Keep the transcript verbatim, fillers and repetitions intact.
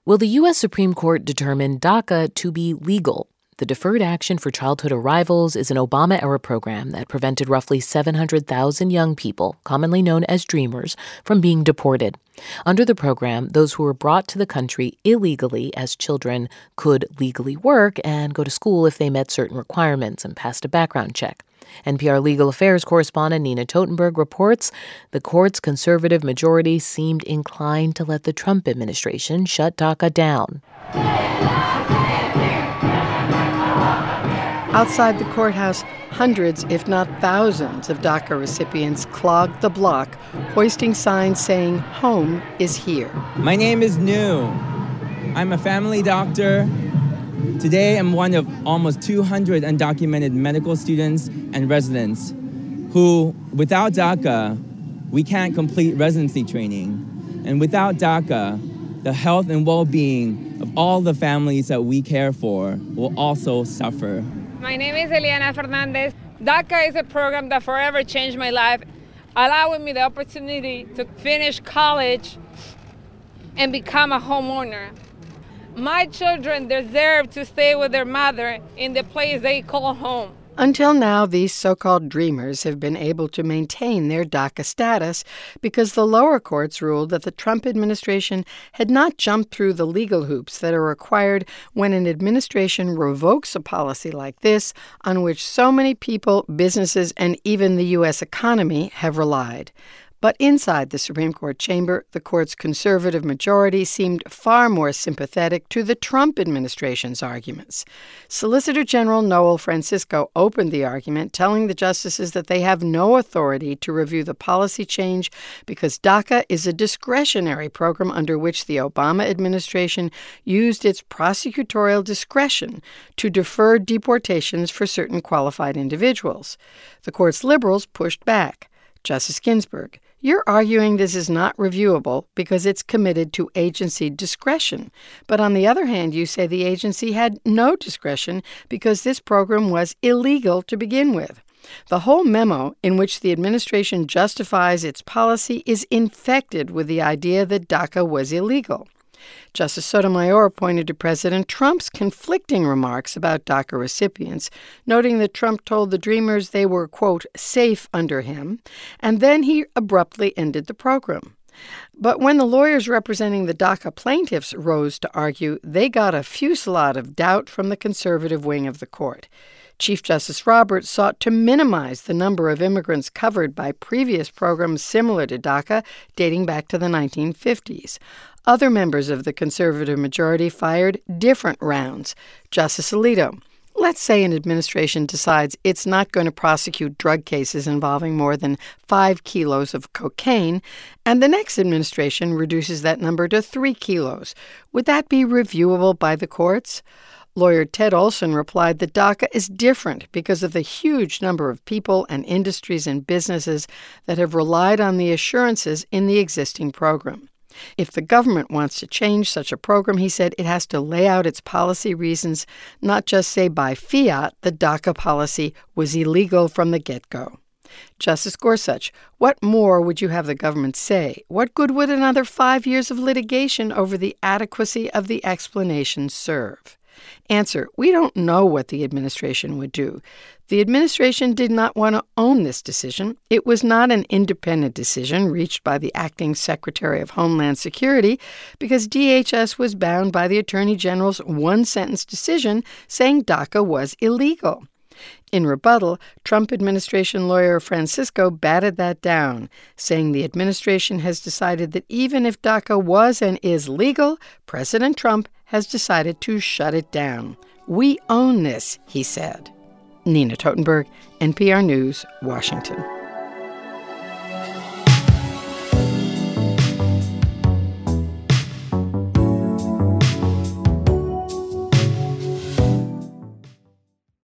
Well, the U S Supreme Court determined DACA to be legal. The Deferred Action for Childhood Arrivals is an Obama-era program that prevented roughly seven hundred thousand young people, commonly known as Dreamers, from being deported. Under the program, those who were brought to the country illegally as children could legally work and go to school if they met certain requirements and passed a background check. N P R legal affairs correspondent Nina Totenberg reports the court's conservative majority seemed inclined to let the Trump administration shut DACA down. Outside the courthouse, hundreds, if not thousands, of DACA recipients clogged the block, hoisting signs saying, "Home is here." My name is Nu. I'm a family doctor. Today, I'm one of almost two hundred undocumented medical students and residents who, without DACA, we can't complete residency training. And without DACA, the health and well-being of all the families that we care for will also suffer. My name is Eliana Fernandez. DACA is a program that forever changed my life, allowing me the opportunity to finish college and become a homeowner. My children deserve to stay with their mother in the place they call home. Until now, these so-called Dreamers have been able to maintain their DACA status because the lower courts ruled that the Trump administration had not jumped through the legal hoops that are required when an administration revokes a policy like this on which so many people, businesses, and even the U S economy have relied. But inside the Supreme Court chamber, the court's conservative majority seemed far more sympathetic to the Trump administration's arguments. Solicitor General Noel Francisco opened the argument, telling the justices that they have no authority to review the policy change because DACA is a discretionary program under which the Obama administration used its prosecutorial discretion to defer deportations for certain qualified individuals. The court's liberals pushed back. Justice Ginsburg, you're arguing this is not reviewable because it's committed to agency discretion. But on the other hand, you say the agency had no discretion because this program was illegal to begin with. The whole memo in which the administration justifies its policy is infected with the idea that DACA was illegal. Justice Sotomayor pointed to President Trump's conflicting remarks about DACA recipients, noting that Trump told the Dreamers they were, quote, safe under him, and then he abruptly ended the program. But when the lawyers representing the DACA plaintiffs rose to argue, they got a fusillade of doubt from the conservative wing of the court. Chief Justice Roberts sought to minimize the number of immigrants covered by previous programs similar to DACA dating back to the nineteen fifties. Other members of the conservative majority fired different rounds. Justice Alito, let's say an administration decides it's not going to prosecute drug cases involving more than five kilos of cocaine, and the next administration reduces that number to three kilos. Would that be reviewable by the courts? Lawyer Ted Olson replied that DACA is different because of the huge number of people and industries and businesses that have relied on the assurances in the existing program. If the government wants to change such a program, he said, it has to lay out its policy reasons, not just say by fiat the DACA policy was illegal from the get-go. Justice Gorsuch, what more would you have the government say? What good would another five years of litigation over the adequacy of the explanation serve? Answer, we don't know what the administration would do. The administration did not want to own this decision. It was not an independent decision reached by the acting Secretary of Homeland Security because D H S was bound by the Attorney General's one-sentence decision saying DACA was illegal. In rebuttal, Trump administration lawyer Francisco batted that down, saying the administration has decided that even if DACA was and is legal, President Trump has decided to shut it down. We own this, he said. Nina Totenberg, N P R News, Washington.